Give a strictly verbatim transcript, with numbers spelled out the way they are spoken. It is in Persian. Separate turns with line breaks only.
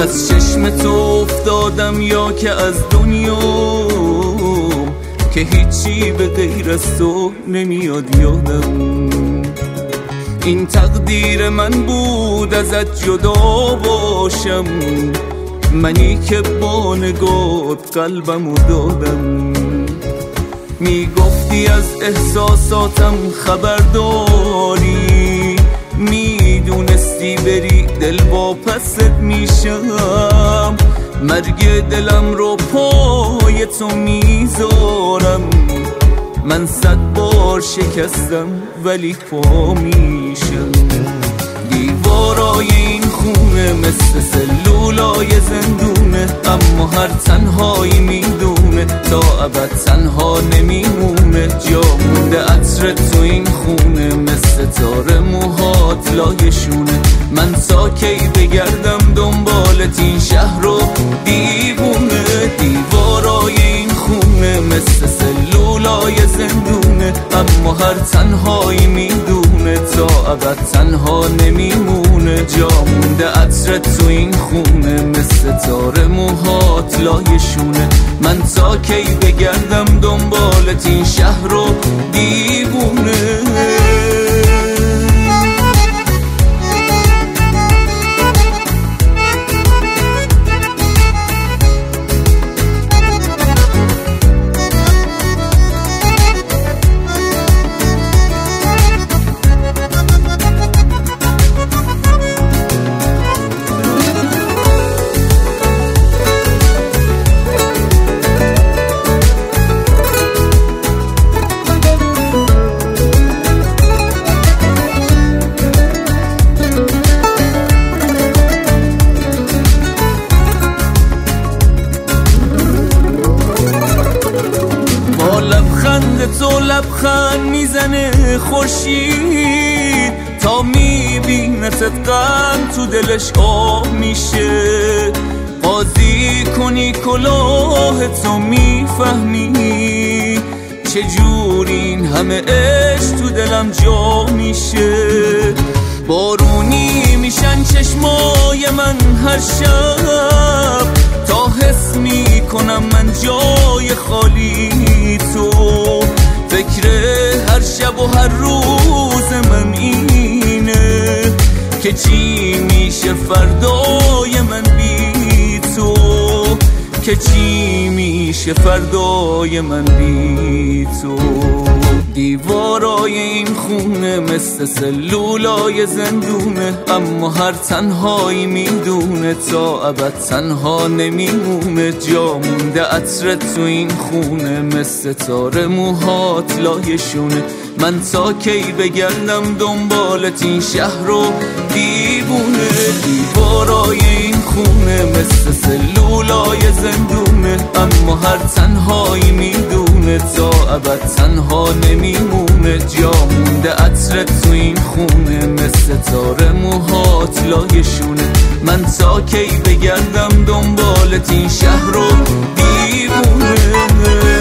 از چشم تو افتادم یا که از دنیا، که هیچی به غیر از تو نمیاد یادم. این تقدیر من بود ازت جدا باشم، منی که با نگات قلبمو دادم. میگفتی از احساساتم خبر داری، میدونستی بری دل با پست میشم. مرگ دلم رو پای تو میذارم، من صد بار شکستم ولی پا میشم. دیوارای این خونه مثل سلولای زندونه، اما هر تنهایی میدونه تا ابد تنها نمیمونه. جا مونده عطر تو این خونه مثل تار موهات لایشونه. من تا کی بگردم دنبالت این شهر رو دیوونه. دیوارای این خونه مثل سلولای زندونه، اما هر تنهایی میدونه تا ابد تنها نمیمونه. جا مونده عطر تو این خونه مثل تار موهات لایشونه. من تا کی بگردم دنبالت این شهر رو دیوونه. لبخند تو لبخند میزنه خورشید، تا میبینتت غم تو دلش آب میشه. قاضی کنی کلاه تو میفهمی، چجور این همه عشق تو دلم جا میشه. بارونی میشن چشمای من هر شب، تا حس میکنم من جای خالی تو. فکر هر شب و هر روز من اینه که چی میشه فردای من بی تو، که چی میشه فردای من بی تو. دیوارای این خونه مثل سلولای زندونه، اما هر تنهایی میدونه تا ابد تنها نمیمونه. جا مونده عطر تو این خونه مثل تار موهات لایشونه. من تا کی بگردم دنبالت این شهر رو دیوونه. دیوارای این خونه مثل سلولای زندونه، اما هر تنهایی میدونه تا ابد تنها نمیمونه. جا مونده عطر تو این خونه مثل تار موهات لایشونه. من تا کی بگردم دنبالت این شهر رو دیوونه.